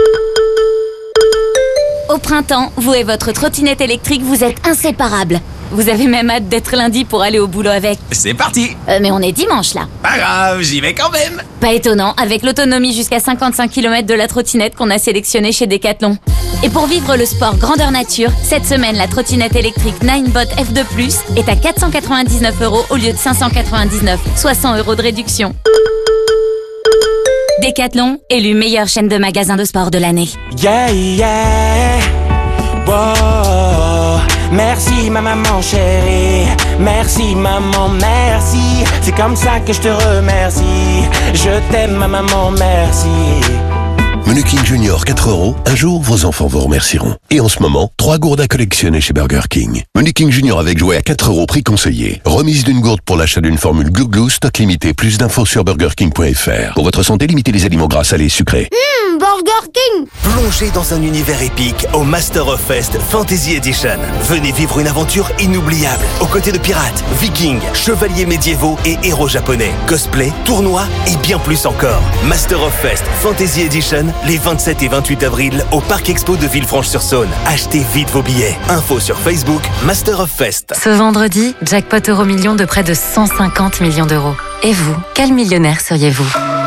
Au printemps, vous et votre trottinette électrique, vous êtes inséparables. Vous avez même hâte d'être lundi pour aller au boulot avec. C'est parti. Euh, mais on est dimanche là. Pas grave, j'y vais quand même. Pas étonnant, avec l'autonomie jusqu'à cinquante-cinq kilomètres de la trottinette qu'on a sélectionnée chez Decathlon. Et pour vivre le sport grandeur nature, cette semaine, la trottinette électrique Ninebot F deux plus est à quatre cent quatre-vingt-dix-neuf euros au lieu de cinq cent quatre-vingt-dix-neuf, soit cent euros de réduction. Decathlon, élu meilleure chaîne de magasins de sport de l'année. Yeah, yeah. Wow. Merci ma maman chérie, merci maman, merci. C'est comme ça que je te remercie. Je t'aime ma maman, merci. Menu King Junior quatre euros, un jour vos enfants vous remercieront. Et en ce moment, trois gourdes à collectionner chez Burger King. Menu King Junior avec jouet à quatre euros, prix conseillé. Remise d'une gourde pour l'achat d'une formule Glouglou, stock limité. Plus d'infos sur burger king point f r. Pour votre santé, limitez les aliments gras, salés et sucrés. Mmh, Burger King. Plongez dans un univers épique au Master of Fest Fantasy Edition. Venez vivre une aventure inoubliable aux côtés de pirates, vikings, chevaliers médiévaux et héros japonais. Cosplay, tournois et bien plus encore. Master of Fest Fantasy Edition les vingt-sept et vingt-huit avril au Parc Expo de Villefranche-sur-Saône. Achetez vite vos billets. Info sur Facebook Master of Fest. Ce vendredi, jackpot euro million de près de cent cinquante millions d'euros. Et vous, quel millionnaire seriez-vous ?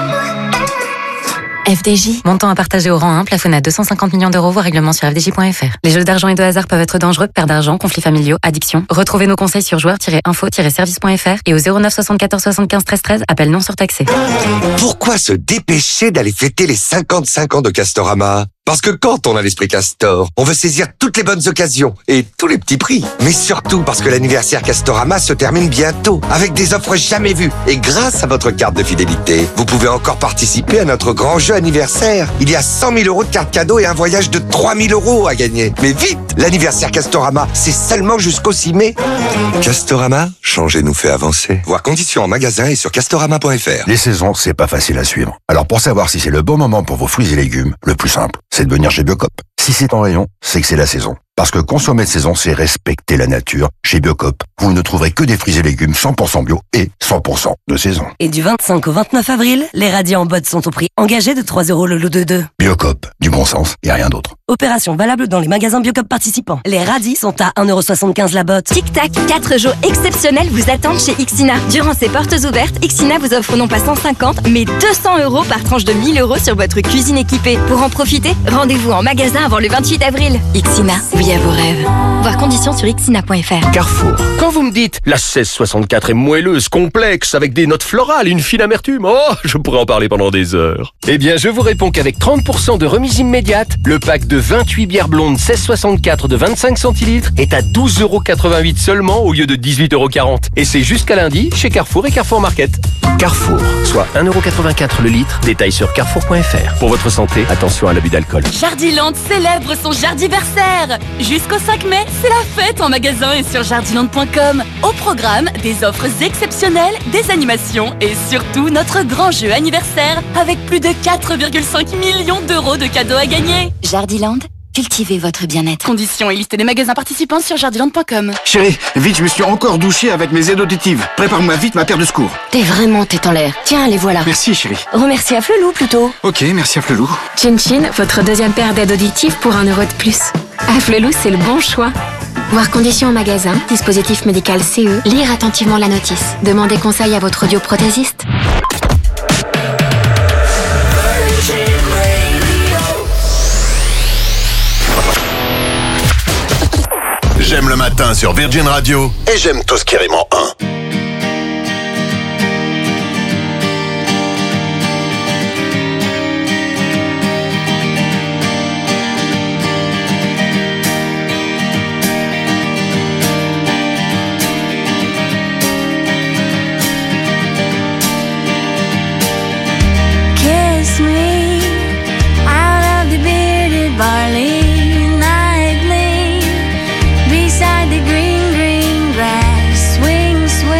F D J. Montant à partager au rang un, plafonné à deux cent cinquante millions d'euros, voire règlement sur f d j point f r. Les jeux d'argent et de hasard peuvent être dangereux, perte d'argent, conflits familiaux, addiction. Retrouvez nos conseils sur joueurs tiret info tiret service point f r et au zéro neuf soixante-quatorze soixante-quinze treize treize, appel non surtaxé. Pourquoi se dépêcher d'aller fêter les cinquante-cinq ans de Castorama ? Parce que quand on a l'esprit Castor, on veut saisir toutes les bonnes occasions et tous les petits prix. Mais surtout parce que l'anniversaire Castorama se termine bientôt avec des offres jamais vues. Et grâce à votre carte de fidélité, vous pouvez encore participer à notre grand jeu anniversaire. Il y a cent mille euros de cartes cadeaux et un voyage de trois mille euros à gagner. Mais vite, l'anniversaire Castorama, c'est seulement jusqu'au six mai. Castorama, changer nous fait avancer. Voir conditions en magasin et sur castorama point f r. Les saisons, c'est pas facile à suivre. Alors pour savoir si c'est le bon moment pour vos fruits et légumes, le plus simple, c'est de venir chez Biocop. Si c'est en rayon, c'est que c'est la saison. Parce que consommer de saison, c'est respecter la nature. Chez Biocop, vous ne trouverez que des fruits et légumes cent pour cent bio et cent pour cent de saison. Et du vingt-cinq au vingt-neuf avril, les radis en botte sont au prix engagé de trois euros le lot de deux. Biocop, du bon sens et rien d'autre. Opération valable dans les magasins Biocop participants. Les radis sont à un euro soixante-quinze la botte. Tic-tac, quatre jours exceptionnels vous attendent chez Ixina. Durant ces portes ouvertes, Ixina vous offre non pas cent cinquante, mais deux cents euros par tranche de mille euros sur votre cuisine équipée. Pour en profiter, rendez-vous en magasin avant le vingt-huit avril. Ixina, oui à vos rêves. Voir conditions sur ixina point f r. Carrefour. Quand vous me dites la seize soixante-quatre est moelleuse, complexe, avec des notes florales, une fine amertume, oh, je pourrais en parler pendant des heures. Eh bien, je vous réponds qu'avec trente pour cent de remise immédiate, le pack de vingt-huit bières blondes seize soixante-quatre de vingt-cinq centilitres est à douze euros quatre-vingt-huit seulement au lieu de dix-huit euros quarante. Et c'est jusqu'à lundi chez Carrefour et Carrefour Market. Carrefour, soit un euro quatre-vingt-quatre le litre. Détail sur carrefour point f r. Pour votre santé, attention à l'abus d'alcool. Jardiland célèbre son jardiversaire. Jusqu'au cinq mai, c'est la fête en magasin et sur jardiland point com. Au programme, des offres exceptionnelles, des animations et surtout notre grand jeu anniversaire avec plus de quatre virgule cinq millions d'euros de cadeaux à gagner. Jardiland, cultivez votre bien-être. Conditions et liste des magasins participants sur jardiland point com. Chérie, vite, je me suis encore douché avec mes aides auditives. Prépare-moi vite ma paire de secours. T'es vraiment tête en l'air. Tiens, les voilà. Merci, chérie. Remercie à Flelou plutôt. Ok, merci à Flelou. Chin Chin, votre deuxième paire d'aides auditives pour un euro de plus. À Flelou, c'est le bon choix. Voir conditions en magasin, dispositif médical C E, lire attentivement la notice. Demandez conseil à votre audioprothésiste. J'aime le matin sur Virgin Radio et j'aime tout ce qui rime en un. Kiss me out of the bearded barley. Beside the green, green grass, swing, swing.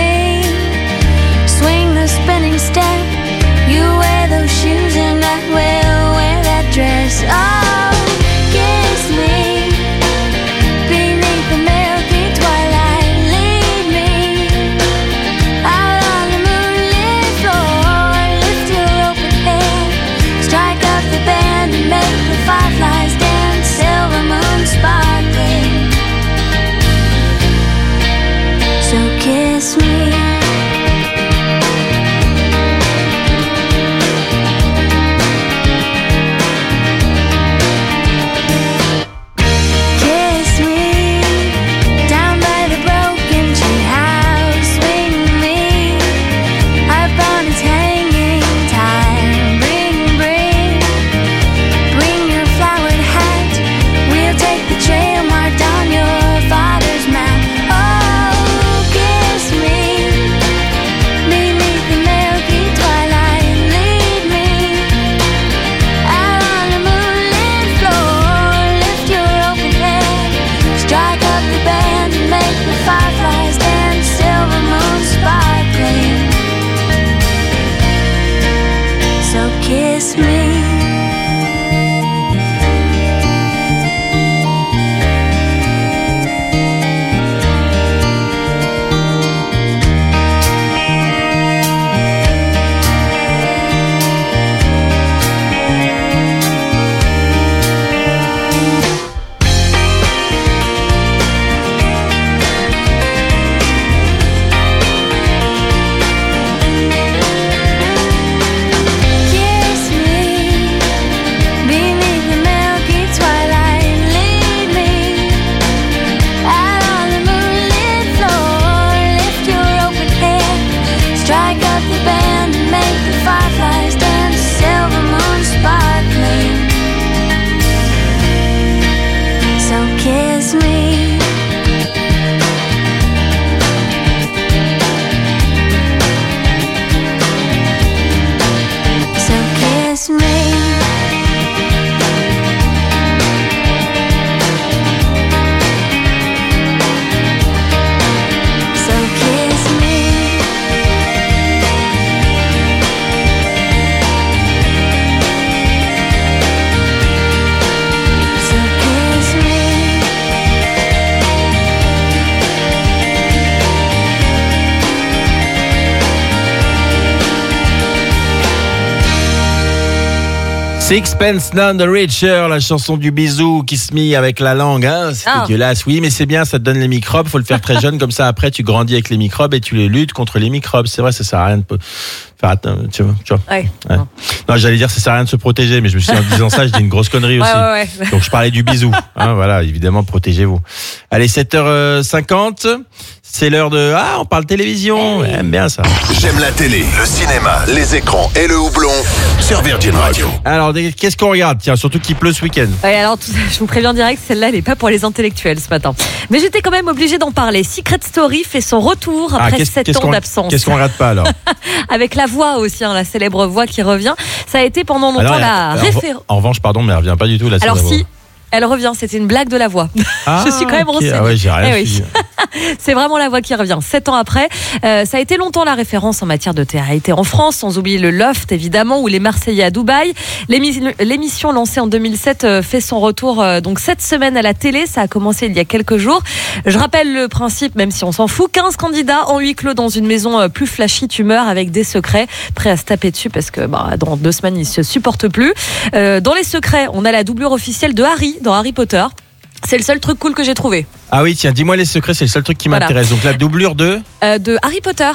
Sixpence None the Richer, la chanson du bisou qui se mit avec la langue, hein, c'est Ah. dégueulasse. Oui, mais c'est bien, ça te donne les microbes, faut le faire très jeune, comme ça après tu grandis avec les microbes et tu les luttes contre les microbes. C'est vrai, ça sert à rien de faire atteindre, tu vois. Tu vois. Ouais. Ouais. Non, j'allais dire ça sert à rien de se protéger, mais je me suis dit, en disant ça, je dis une grosse connerie aussi. Ouais, ouais, ouais. Donc je parlais du bisou. Hein, voilà, évidemment, protégez-vous. Allez, sept heures cinquante, c'est l'heure de... Ah, on parle télévision, j'aime bien ça. J'aime la télé, le cinéma, les écrans et le houblon sur Virgin Radio. Alors, qu'est-ce qu'on regarde? Tiens, surtout qu'il pleut ce week-end. Ouais, alors tout- je vous préviens direct, celle-là, elle n'est pas pour les intellectuels ce matin. Mais j'étais quand même obligée d'en parler. Secret Story fait son retour Ah, après qu'est-ce sept qu'est-ce ans qu'on d'absence. qu'est-ce qu'on regarde pas alors? Avec la voix aussi, hein, la célèbre voix qui revient. Ça a été pendant longtemps Alors, la en- référence. En revanche, pardon, mais elle revient pas du tout là. Alors si, elle revient, c'était une blague de la voix. Ah, je suis quand même ok. renseignée. Ah ouais, j'ai rien Eh oui. suivi. C'est vraiment la voix qui revient. Sept ans après, euh, ça a été longtemps la référence en matière de télé-réalité en France, sans oublier le Loft évidemment ou les Marseillais à Dubaï. L'émi- L'émission lancée en deux mille sept euh, fait son retour euh, donc cette semaine à la télé. Ça a commencé il y a quelques jours. Je rappelle le principe, même si on s'en fout. quinze candidats en huis clos dans une maison euh, plus flashy, tumeur avec des secrets, prêts à se taper dessus parce que bah, dans deux semaines ils se supportent plus. Euh, dans les secrets, on a la doublure officielle de Harry dans Harry Potter. C'est le seul truc cool que j'ai trouvé. Ah oui, tiens, dis-moi les secrets, c'est le seul truc qui Voilà. m'intéresse. Donc la doublure de... Euh, de Harry Potter.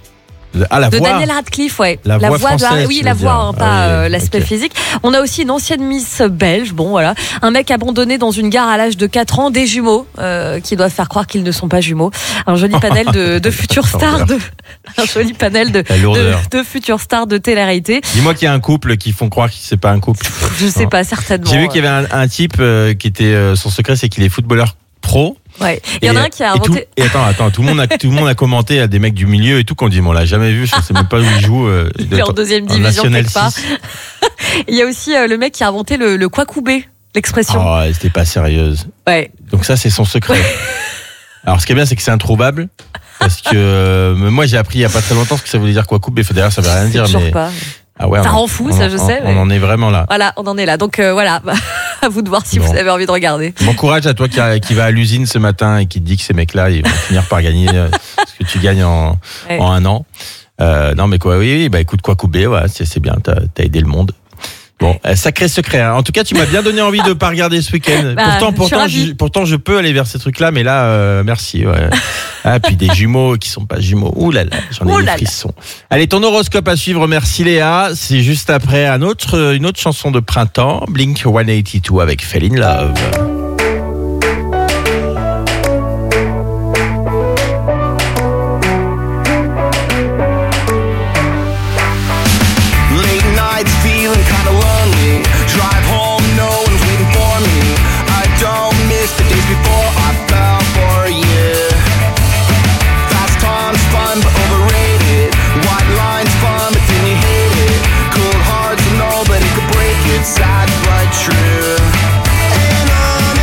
Ah, la de voix. Daniel Radcliffe, ouais. La voix de française, Harry, oui, tu la veux voix, dire. hein, pas Ah oui, euh, l'aspect ok. physique. On a aussi une ancienne Miss belge, bon voilà, un mec abandonné dans une gare à l'âge de quatre ans, des jumeaux euh, qui doivent faire croire qu'ils ne sont pas jumeaux. Un joli panel de, de futures stars, de, un joli panel de, La lourdeur. de, de futures stars de télé-réalité. Dis-moi qu'il y a un couple qui font croire que c'est pas un couple. Je sais pas certainement. J'ai vu qu'il y avait un, un type euh, qui était euh, son secret, c'est qu'il est footballeur pro. Ouais. Il y en a un qui a et tout- inventé. Et attends, attends, tout le monde a, tout le monde a commenté à des mecs du milieu et tout qu'on dit, mais on l'a jamais vu, je sais même pas où il joue. Euh, Il est en deuxième division National quelque part. six. Il y a aussi euh, le mec qui a inventé le, le quacoubé, l'expression. Oh, elle était pas sérieuse. Ouais. Donc ça, c'est son secret. Alors, ce qui est bien, c'est que c'est introuvable. Parce que euh, moi, j'ai appris il y a pas très longtemps ce que ça voulait dire quoi couper. D'ailleurs, ça veut rien dire. Toujours mais... pas. Ah ouais, Ça on- rend fou, on- ça, je on- sais, On mais- en est vraiment là. Voilà, on en est là. Donc euh, voilà, à vous de voir si Bon. vous avez envie de regarder. Bon courage à toi qui, a- qui va à l'usine ce matin et qui te dit que ces mecs-là, ils vont finir par gagner euh, ce que tu gagnes en, Ouais. en un an. Euh, non, mais quoi, oui, oui, bah écoute, quoi couper, ouais, c'est, c'est bien, t'as, t'as aidé le monde. Bon, euh, sacré secret. Hein. En tout cas, tu m'as bien donné envie de pas regarder ce week-end. Bah, pourtant, je suis pourtant, ravie. je, pourtant, je peux aller vers ces trucs-là, mais là, euh, merci. Ouais. Ah, puis des jumeaux qui sont pas jumeaux. Ouh là là, j'en ai Ouh des là là. frissons. Allez, ton horoscope à suivre. Merci Léa. C'est juste après un autre, une autre chanson de printemps, Blink cent quatre-vingt-deux avec Fell in Love. Late nights feeling kinda lonely. Drive home, no one's waiting for me. I don't miss the days before I fell for you. Fast times fun but overrated. White lines fun but then you hate it. Cold hearts nobody could break it. Sad but true. And on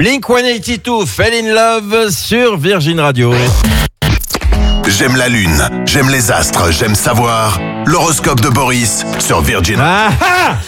Blink cent quatre-vingt-douze, Fell in Love sur Virgin Radio. J'aime la lune, j'aime les astres, j'aime savoir. L'horoscope de Boris sur Virgin. Ah ah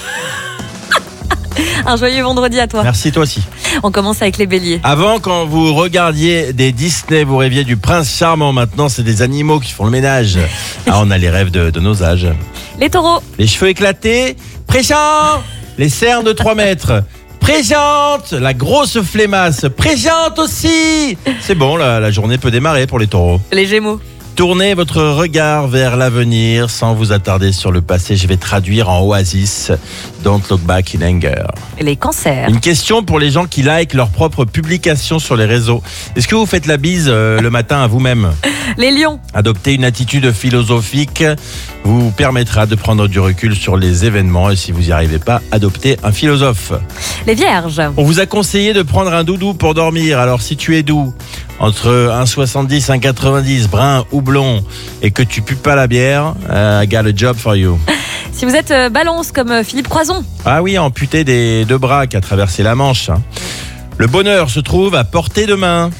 Un joyeux vendredi à toi. Merci, toi aussi. On commence avec les béliers. Avant, quand vous regardiez des Disney, vous rêviez du prince charmant. Maintenant, c'est des animaux qui font le ménage. Ah, on a les rêves de, de nos âges. Les taureaux. Les cheveux éclatés, présent. Les cernes de trois mètres, présente. La grosse flemmasse, présente aussi. C'est bon, la, la journée peut démarrer pour les taureaux. Les gémeaux. Tournez votre regard vers l'avenir sans vous attarder sur le passé. Je vais traduire en Oasis, Don't look back in anger. Les cancers. Une question pour les gens qui likent leurs propres publications sur les réseaux. Est-ce que vous faites la bise euh, le matin à vous-même ? Les lions. Adopter une attitude philosophique vous permettra de prendre du recul sur les événements. Et si vous n'y arrivez pas, adoptez un philosophe. Les vierges. On vous a conseillé de prendre un doudou pour dormir. Alors si tu es doux, entre un virgule soixante-dix et un virgule quatre-vingt-dix, brun ou blond, et que tu pues pas la bière, uh, I got a job for you. Si vous êtes euh, balance comme euh, Philippe Croison. Ah oui, amputé des deux bras qui a traversé la Manche. Hein. Le bonheur se trouve à portée de main.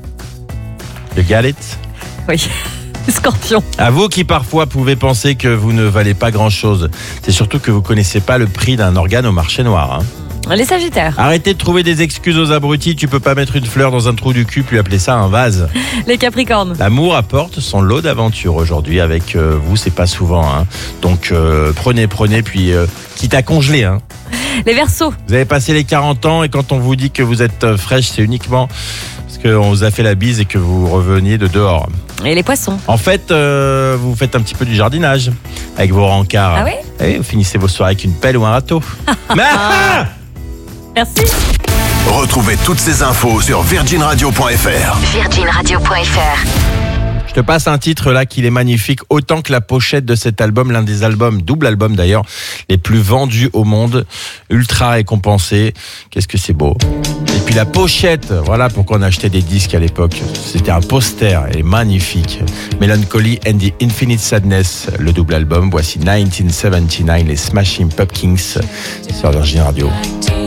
Le galette. Oui, Scorpion. À vous qui parfois pouvez penser que vous ne valez pas grand-chose. C'est surtout que vous connaissez pas le prix d'un organe au marché noir. Hein. Les Sagittaires. Arrêtez de trouver des excuses aux abrutis. Tu peux pas mettre une fleur dans un trou du cul puis appeler ça un vase. Les Capricornes. L'amour apporte son lot d'aventures aujourd'hui. Avec euh, vous, c'est pas souvent. Hein. Donc euh, prenez, prenez, puis euh, quitte à congeler. Hein. Les Verseaux. Vous avez passé les quarante ans et quand on vous dit que vous êtes euh, fraîche, c'est uniquement parce qu'on vous a fait la bise et que vous reveniez de dehors. Et les Poissons. En fait, euh, vous faites un petit peu du jardinage avec vos rencarts. Ah oui ? Et vous finissez vos soirées avec une pelle ou un râteau. Mais ah Merci. Retrouvez toutes ces infos sur virgin radio point f r. virgin radio point f r. Je te passe un titre là qu'il est magnifique, autant que la pochette de cet album, l'un des albums, double album d'ailleurs, les plus vendus au monde, ultra récompensé. Qu'est-ce que c'est beau. Et puis la pochette, voilà pourquoi on achetait des disques à l'époque. C'était un poster, elle est magnifique. Melancholy and the Infinite Sadness, le double album. Voici dix-neuf soixante-dix-neuf, les Smashing Pumpkins sur Virgin Radio.